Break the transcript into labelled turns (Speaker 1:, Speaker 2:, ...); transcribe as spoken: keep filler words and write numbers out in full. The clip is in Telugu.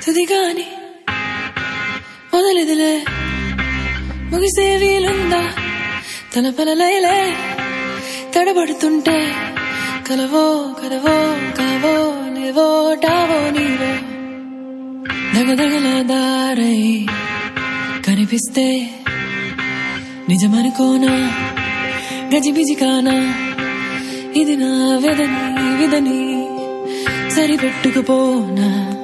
Speaker 1: తుదిగాని మొదలెదిలే ముగిసే వీలుందా తలపలలైలే తడబడుతుంటే కలవో కలవో కావో లేవో టావో నీవో దగదగల దారై కనిపిస్తే నిజమనుకోనా గజిబిజి కానా ఇది నా వెదని విదని సరిపెట్టుకుపోనా